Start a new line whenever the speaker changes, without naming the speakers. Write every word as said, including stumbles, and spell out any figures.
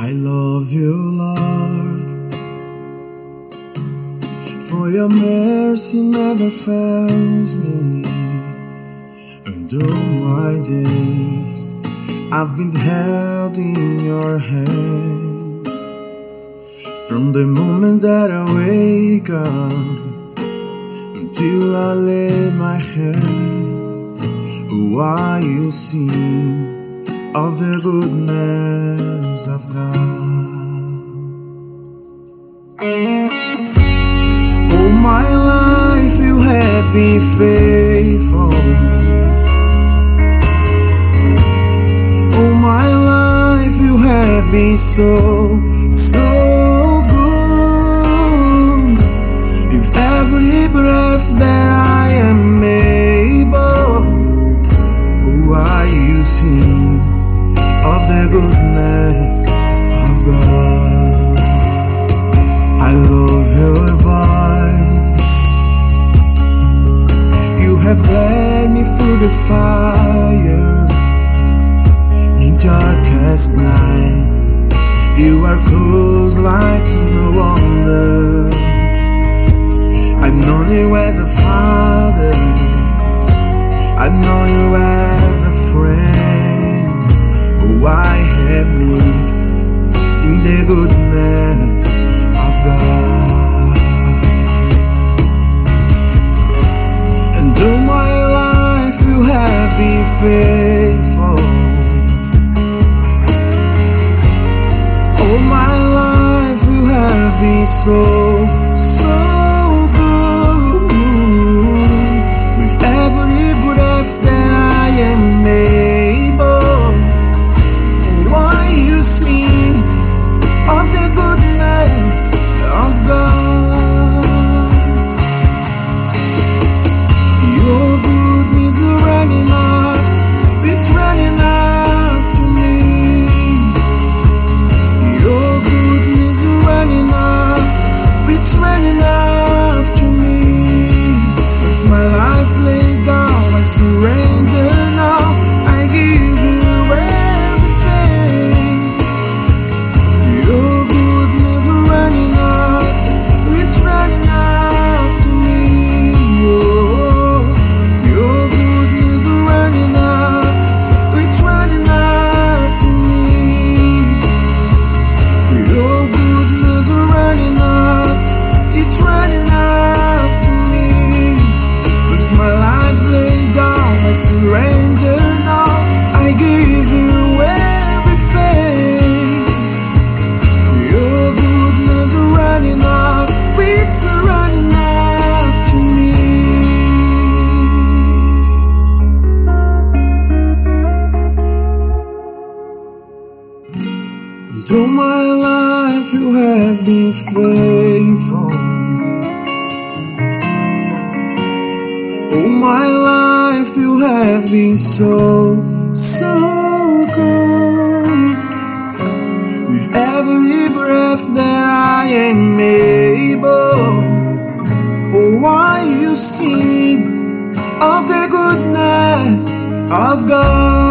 I love you, Lord, for your mercy never fails me. And all my days I've been held in your hands. From the moment that I wake up until I lay my head, why you sing of the goodness of God. All my life you have been faithful. All my life you have been so, so good. With every breath that I am able, why you sing of the goodness of God. I love your voice. You have led me through the fire. In darkest night, you are close like no other. I've known you as a father, I've known you as a friend. Oh, I have lived in the goodness of God. And all my life you have been faithful. All my life you have been so, so good. With every breath that I am able, why you sing of the goodness of God. Your goodness is running after, it's running after me. Your goodness is running after, it's running after me. With my life laid down, I surrender now. I give you everything. Your goodness is running after, it's running after me. Oh, your goodness is running after, it's running after me. Your goodness is running after, it's running after me. With my life laid down, I surrender now. I give you everything. Your goodness is running after, it's running after me. And all my life you have been faithful. All my life you have been so, so good. With every breath that I am able, oh, why you sing of the goodness of God.